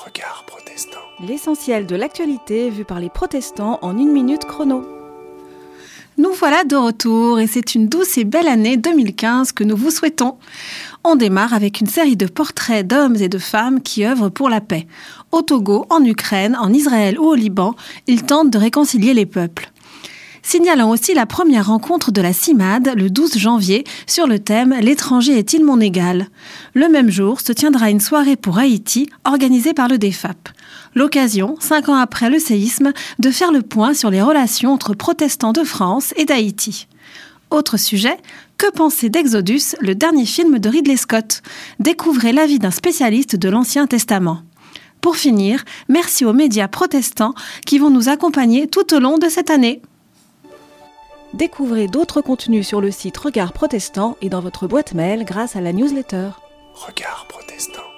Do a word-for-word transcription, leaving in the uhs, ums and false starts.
Regard protestant. L'essentiel de l'actualité vu par les protestants en une minute chrono. Nous voilà de retour et c'est une douce et belle année deux mille quinze que nous vous souhaitons. On démarre avec une série de portraits d'hommes et de femmes qui œuvrent pour la paix. Au Togo, en Ukraine, en Israël ou au Liban, ils tentent de réconcilier les peuples. Signalons aussi la première rencontre de la CIMAD le douze janvier sur le thème « L'étranger est-il mon égal ?». Le même jour se tiendra une soirée pour Haïti organisée par le D F A P. L'occasion, cinq ans après le séisme, de faire le point sur les relations entre protestants de France et d'Haïti. Autre sujet, que penser d'Exodus, le dernier film de Ridley Scott ? Découvrez l'avis d'un spécialiste de l'Ancien Testament. Pour finir, merci aux médias protestants qui vont nous accompagner tout au long de cette année. Découvrez d'autres contenus sur le site Regard Protestant et dans votre boîte mail grâce à la newsletter. Regard protestant.